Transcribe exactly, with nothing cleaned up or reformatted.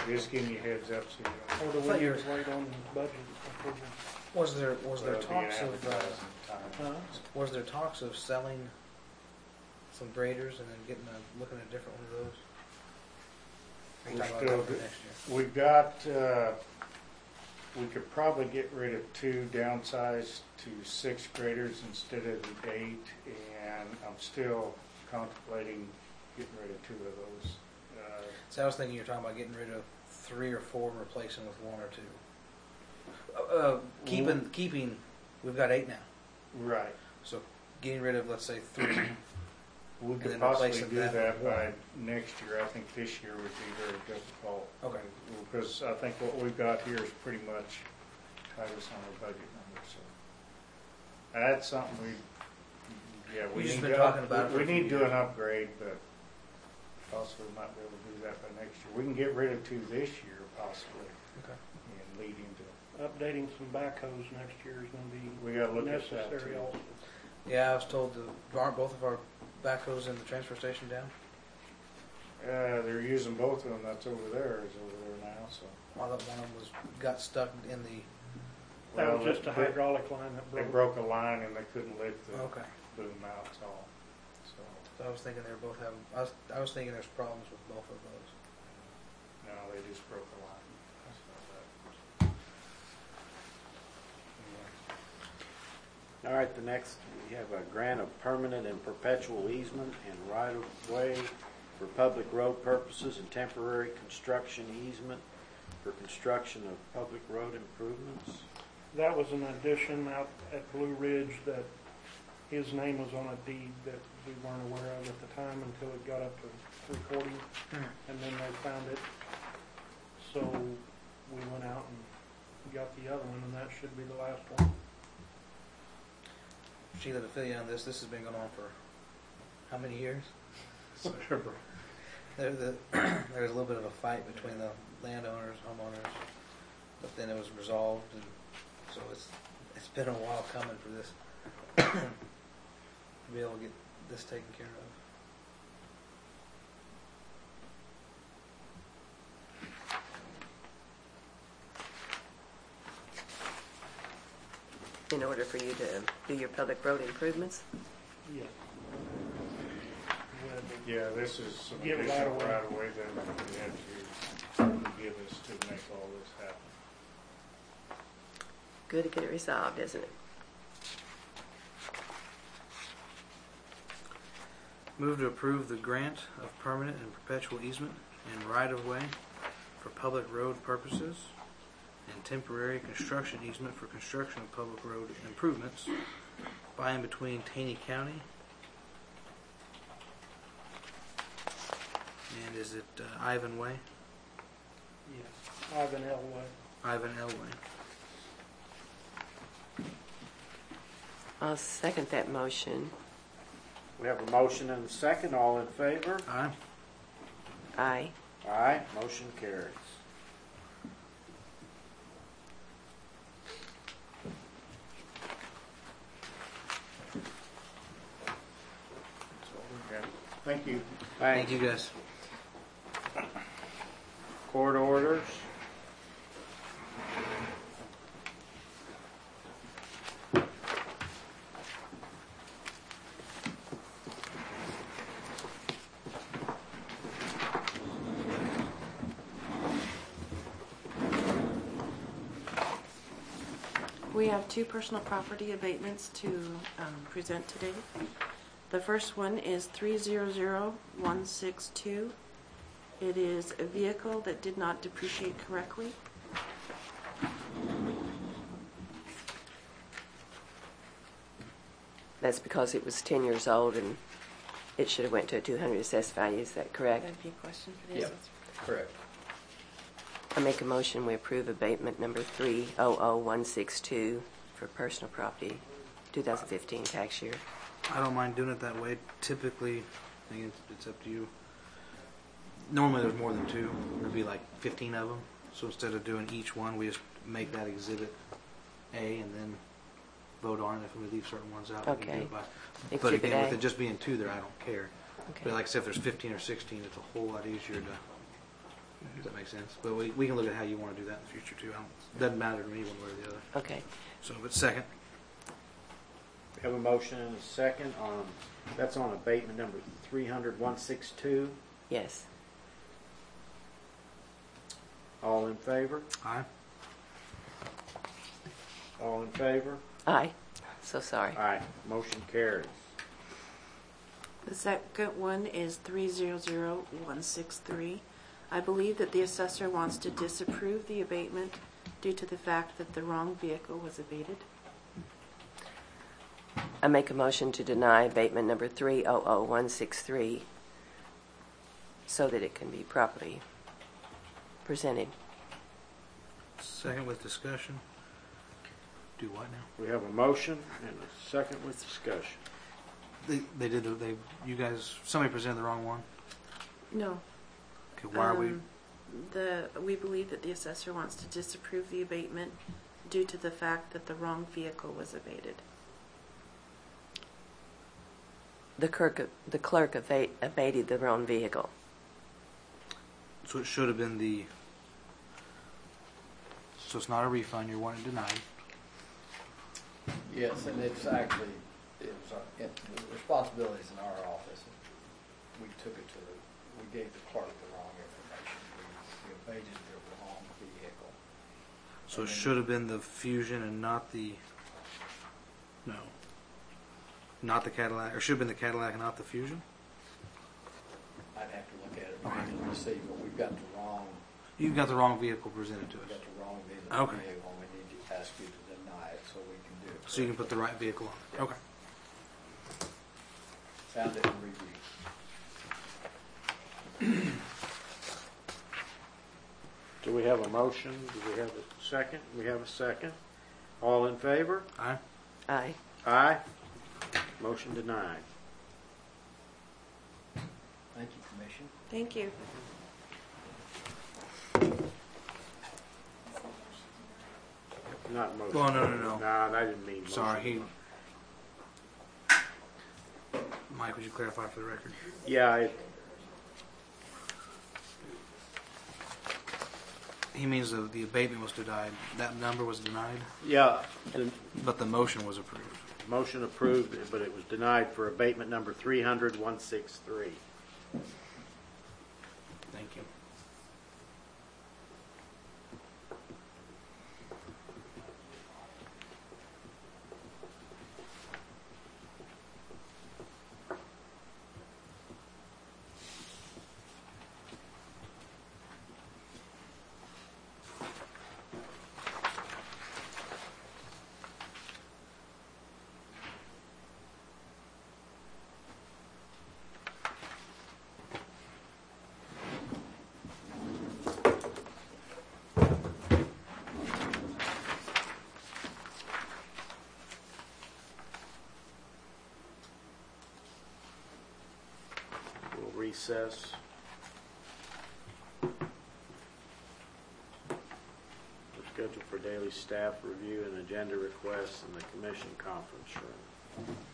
Just giving you a heads up so you Or don't. do thought we you need to wait on the budget approval? Was there was there Well, it'll be talks an of uh, advertising time. Huh? was there talks of selling some graders and then getting a, looking at a different one of those? Are you We're talking still about that for good. next year? We've got, uh, we could probably get rid of two, downsized to six graders instead of the eight, and I'm still contemplating getting rid of two of those. Uh, So I was thinking you're talking about getting rid of three or four and replacing with one or two. Uh, uh, keeping Mm. keeping, we've got eight now. Right. So getting rid of, let's say, three. We And could then possibly replacing do that that with by one. next year. I think this year would be very difficult. Okay. Because I think what we've got here is pretty much tied us on our budget numbers, so. That's something we, yeah, we We've just need been to, talking up- about it for we a few need to do years. an upgrade, but possibly might be able to do that by next year. We can get rid of two this year possibly Okay. and lead into, Updating some backhoes next year is gonna be we gotta look at that necessary too. also. Yeah, I was told to, aren't both of our backhoes in the transfer station down? Uh, they're using both of them. That's over there, is over there now, so. I thought one of them was got stuck in the. That was Well, just a they- hydraulic line that They broke. broke a line and they couldn't lift the Okay. boom out, so, so, So I was thinking they were both having. I was, I was thinking there's problems with both of those. no, they just broke a line. So that- All right, the next, we have a grant of permanent and perpetual easement and right-of-way for public road purposes and temporary construction easement for construction of public road improvements. That was an addition out at Blue Ridge that his name was on a deed that we weren't aware of at the time until it got up to recording, and then they found it. So we went out and got the other one, and that should be the last one. Sheila, to fill you in on this, this has been going on for how many years? Whatever. There, the, there was a little bit of a fight between the landowners, homeowners, but then it was resolved, and so it's it's been a while coming for this to be able to get this taken care of. In order for you to do your public road improvements? Yeah. Yeah, this is some Give it additional right away. right away that we had to give us to make all this happen. Good to get it resolved, isn't it? Move to approve the grant of permanent and perpetual easement and right-of-way for public road purposes and temporary construction easement for construction of public road improvements by and between Taney County and is it uh, Ivan Way? Yeah, Ivan Elway. Ivan Elway. I'll second that motion. We have a motion and a second. All in favor? Aye. Aye. Aye. Motion carries. Okay. Thank you. Thank you guys. Court orders. We have two personal property abatements to um, present today. The first one is three zero zero one six two. It is a vehicle that did not depreciate correctly. That's because it was ten years old and it should have went to a two hundred assessed value. Is that correct? That'd be a question for this. Yep. Correct. I make a motion we approve abatement number three zero zero one six two for personal property, two thousand fifteen tax year. I don't mind doing it that way. Typically, I think it's, it's up to you. Normally there's more than two. There'd be like fifteen of them. So instead of doing each one, we just make that exhibit A and then vote on it if we leave certain ones out. we can do Okay. it by- But Exhibit again, with A. it just being two there, I don't care. Okay. But like I said, if there's fifteen or sixteen, it's a whole lot easier to Does that make sense? But we, we can look at how you want to do that in the future too. I don't, doesn't matter to me one way or the other. Okay. So, but second. We have a motion and a second on, that's on abatement number three hundred one sixty-two. Yes. All in favor? Aye. All in favor? Aye. So sorry. Aye. Motion carries. The second one is three zero zero one six three. I believe that the assessor wants to disapprove the abatement due to the fact that the wrong vehicle was abated. I make a motion to deny abatement number three zero zero one six three so that it can be properly presented. Second with discussion. Do what now? We have a motion and a second with discussion. They, they did, the, they, you guys, somebody presented the wrong one? No. Okay, why are we, Um, The, we believe that the assessor wants to disapprove the abatement due to the fact that the wrong vehicle was abated. The clerk, the clerk abate, abated the wrong vehicle. so it should have been the, so it's not a refund, you're wanting denied. Yes, and it's actually, it was, our- it- the responsibilities in our office. We took it to the, we gave the clerk the wrong information. We we abated the wrong vehicle. So it should have been the Fusion and not the, no, not the Cadillac, or should have been the Cadillac and not the Fusion? I'd have to look at it manually to see, but we've got the wrong, You've got the wrong vehicle presented to we've us. got the wrong vehicle. Okay. vehicle, and we need to ask you to deny it so we can do it. So you can put the right vehicle on. Yeah. Okay. Found it in review. Do we have a motion? Do we have a second? We have a second. All in favor? Aye. Aye. Aye. Motion denied. Thank you, Commission. Thank you. Not motion. Well, no, no, no. No, I didn't mean motion. Sorry, he, Mike, would you clarify for the record? Yeah, it, He means the, the abatement was denied. That number was denied, yeah, the but the motion was approved. motion approved, but it was denied for abatement number three hundred one sixty-three. Thank you. We'll recess. We're scheduled for daily staff review and agenda requests in the commission conference room.